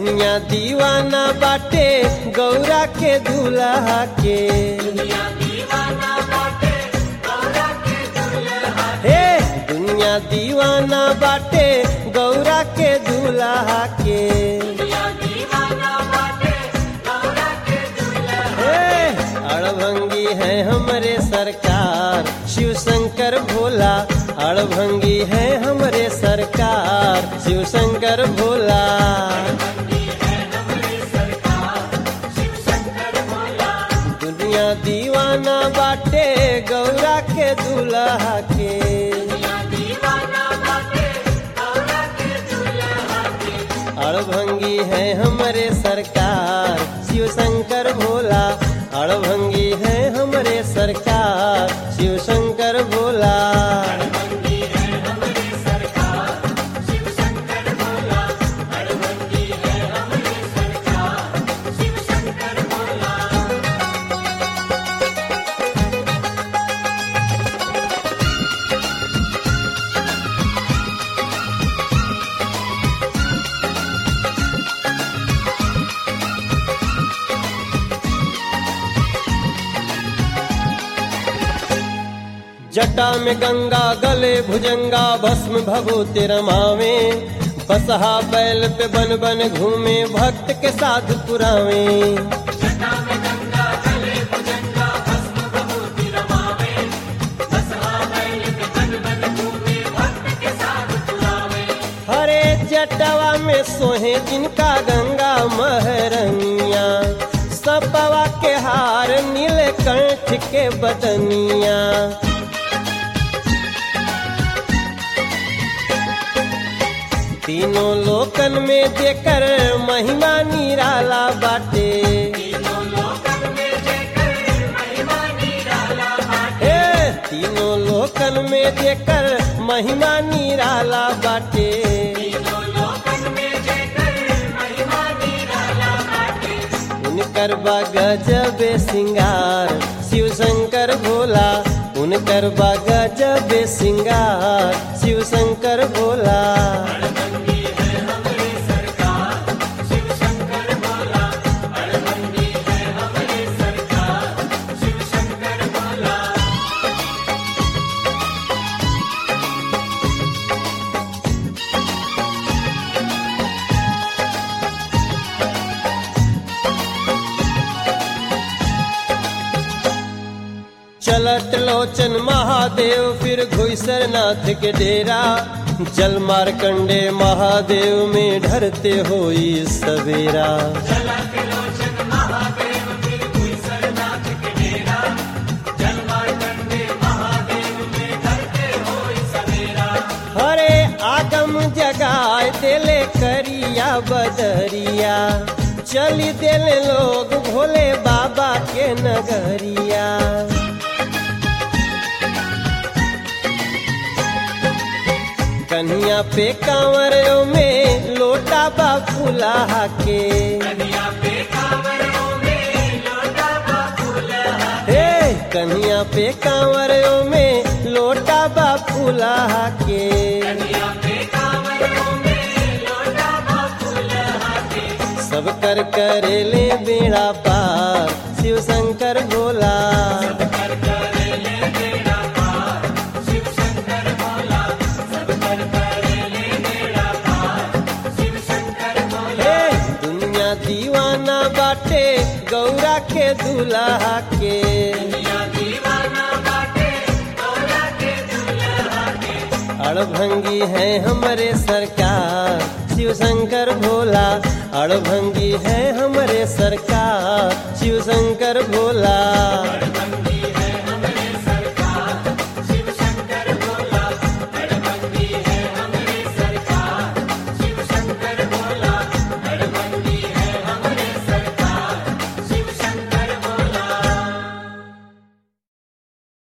दुनिया दीवाना बाटे गौरा के दूल्हा के। हे दुनिया दीवाना बाटे गौरा के दूल्हा के। अड़भंगी है हमरे सरकार शिव शंकर भोला। अड़भंगी है हमरे सरकार शिव शंकर भोला। दुनिया दीवाना बाटे गौरा के दूल्हा के। अड़भंगी है हमरे सरकार शिव शंकर भोला। अड़भंगी है हमरे सरकार शिव शंकर भोला। जटा में गंगा गले भुजंगा भस्म भभूति रमावे। बसहा बैल पे बन बन घूमे भक्त के साथ पुरावे। हरे जटवा में सोहे जिनका गंगा महरनिया। सपवा के हार नीलकंठ के बदनिया। तीनों लोकन में जेकर महिमा निराला बाटे। तीनों लोकन में जेकर महिमा निराला बाटे। उनकर बा गजब सिंगार शिव शंकर भोला। उनकर बा गजब सिंगार शिव शंकर भोला। चलत लोचन महादेव फिर घुईसरनाथ के डेरा। जल मारकंडे महादेव में ढरते होई सवेरा। हरे आगम जगाए देले करिया बदरिया। चली देले लोग भोले बाबा के नगरिया। कन्हिया पे कांवरों में लोटा बा फुलाहा के। हे कन्हिया पे कांवरों में लोटा बा फुलाहा के। सब कर करेले बेड़ा पार शिव शंकर भोला। दीवाना बाटे गौरा के दूल्हा के। अड़भंगी है हमरे सरकार शिव शंकर भोला। अड़भंगी है हमरे सरकार शिव शंकर भोला।